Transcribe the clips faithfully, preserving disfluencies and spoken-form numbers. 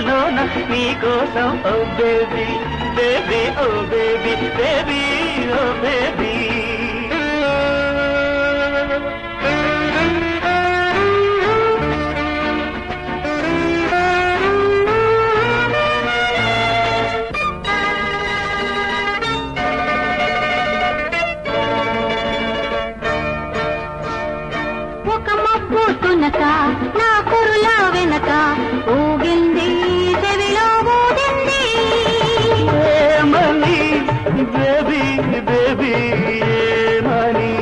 కలలోన నీ కోసం oh baby baby oh baby baby oh baby. నా కురులా వెనక ఊగింది చెవిలో ఊగింది ఏమని బేబీ బేబీ ఏమని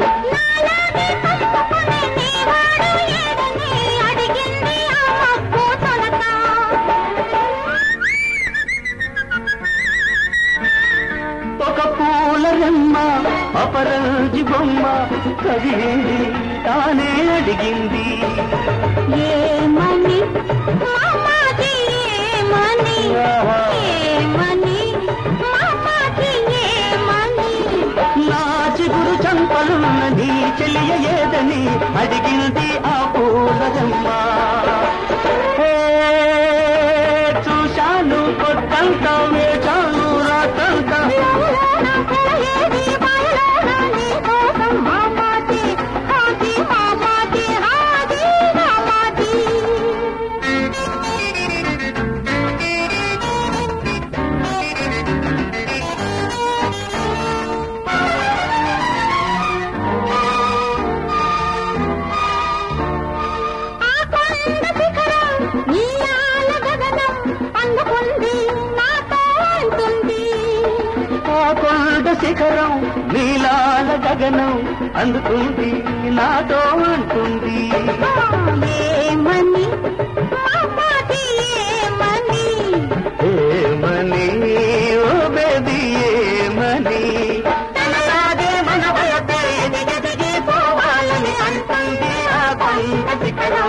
అడిగింది ఆ పూతనక. ఒక పూల రెమ్మ అపరంజి బొమ్మ కదిలింది తానే అడిగింది ఏమని మామాజీ ఏమని ఏమని మామాజీ ఏమని. నా చిగురు చంపలున్న నీ చెలియ ఏదని అడిగింది ఆ పూలరమ్మ. చూశాను కొట్టంతా వేచాను రాతంతా శిఖరం నీలాల గగనం అందుకుంది నాతో అంటుంది ఏమని ఏమని ఏమని ఓ బేబీ ఏమని. తనలాగే మన వయసే ఎదిగి ఎదిగి పోవాలని అంటుంది ఆ కొండ శిఖరం.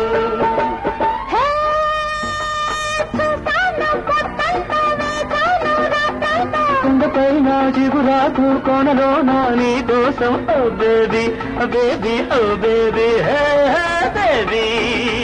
కొండపైన చిగురాకు కోనలోన నీ కోసం oh baby oh baby oh baby hey hey baby.